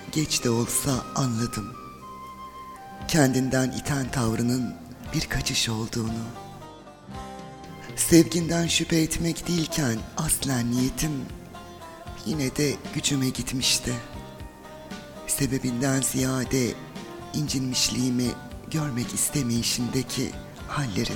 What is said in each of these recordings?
Geç de olsa anladım. Kendinden iten tavrının bir kaçış olduğunu. Sevginden şüphe etmek değilken aslen niyetim yine de gücüme gitmişti. Sebebinden ziyade incinmişliğimi görmek istemeyişindeki hallerin.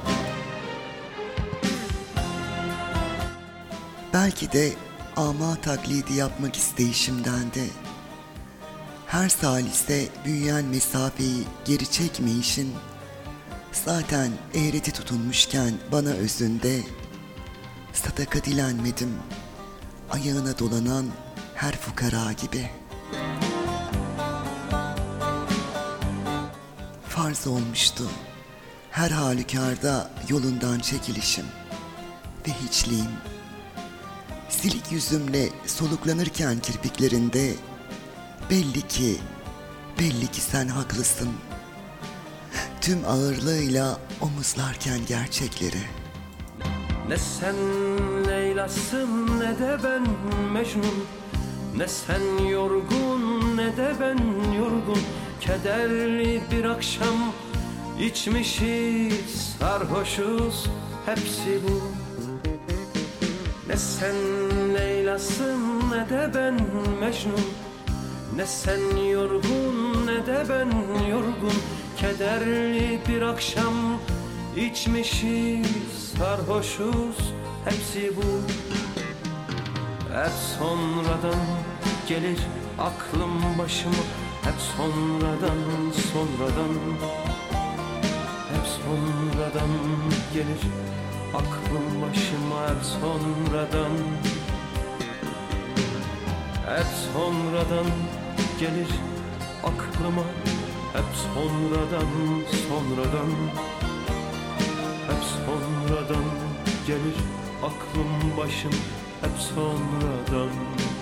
Belki de ama taklidi yapmak isteyişimden de her salise büyüyen mesafeyi geri çekmeyişin zaten eğreti tutunmuşken bana özünde sadaka dilenmedim ayağına dolanan her fukara gibi. Farz olmuştu her halükarda yolundan çekilişim ve hiçliğim. Silik yüzümle soluklanırken kirpiklerinde belli ki sen haklısın. Tüm ağırlığıyla omuzlarken gerçekleri. Ne sen Leyla'sın ne de ben Mecnun. Ne sen yorgun ne de ben yorgun. Kederli bir akşam içmişiz, sarhoşuz, hepsi bu. Ne sen Leyla'sın ne de ben Mecnun. Ne sen yorgun ne de ben yorgun. Kederli bir akşam içmişiz, sarhoşuz, hepsi bu. Hep sonradan gelir aklım başıma. Hep sonradan hep sonradan gelir aklım başıma. Hep sonradan gelir aklıma. Hep sonradan hep sonradan gelir aklım başım. Hep sonradan.